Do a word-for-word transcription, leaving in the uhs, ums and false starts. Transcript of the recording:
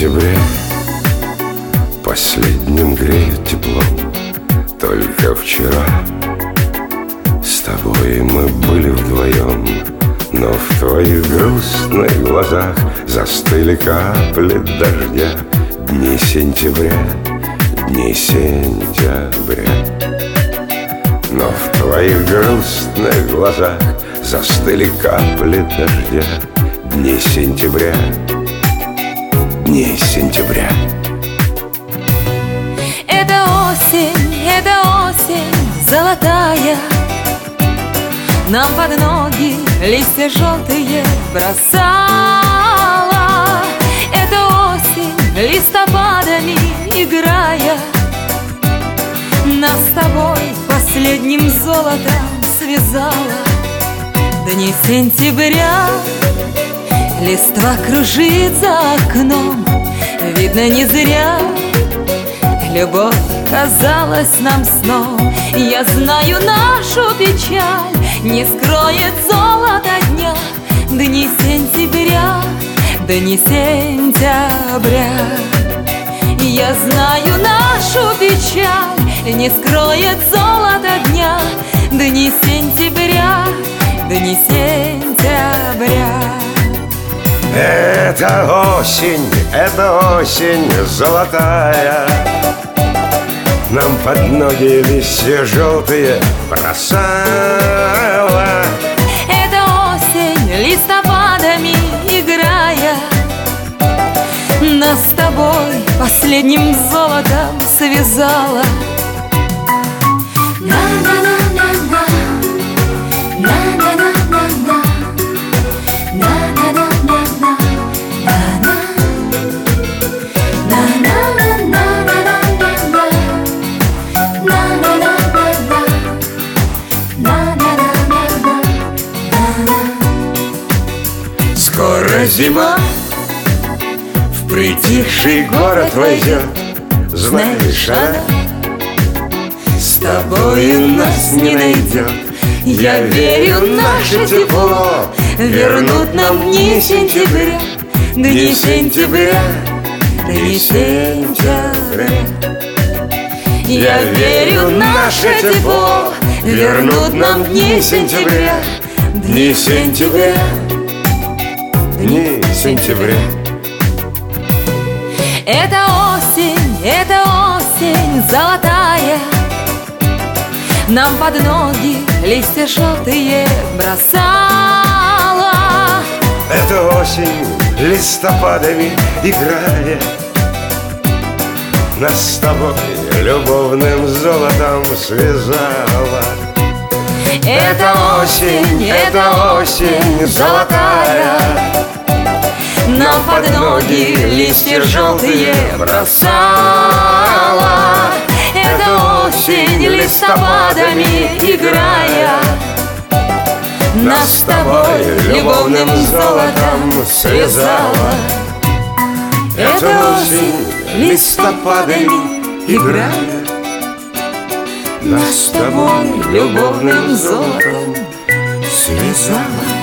сентябре последним греет теплом. Только вчера с тобой мы были вдвоем, но в твоих грустных глазах застыли капли дождя. Дни сентября, дни сентября. Но в твоих грустных глазах застыли капли дождя. Дни сентября, дни сентября. Это осень, это осень золотая, нам под ноги листья желтые бросала. Это осень листопадами играя, нас с тобой последним золотом связала. Дни сентября, листва кружит за окном, видно не зря любовь казалась нам сном. Я знаю, нашу печаль не скроет золото дня. Дни сентября, дни сентября. Я знаю, нашу печаль не скроет золото дня. Дни сентября, дни сентября. Это осень, это осень золотая, нам под ноги листья желтые бросала. Это осень листопадами играя, нас с тобой последним золотом связала. Скоро зима в притихший город войдет. Знаешь, она с тобой нас не найдет. Я верю, наше тепло вернут нам дни сентября. Дни сентября, дни сентября. Я верю, наше тепло вернут нам дни сентября. Дни сентября, дни сентября. Это осень, это осень золотая, нам под ноги листья желтые бросала. Это осень листопадами играя, нас с тобой любовным золотом связала. Это осень, это осень золотая, нам под ноги листья желтые бросала. Это осень листопадами играя, нас с тобой любовным золотом связала. Это осень листопадами играя, нас с тобой любовным золотом связала.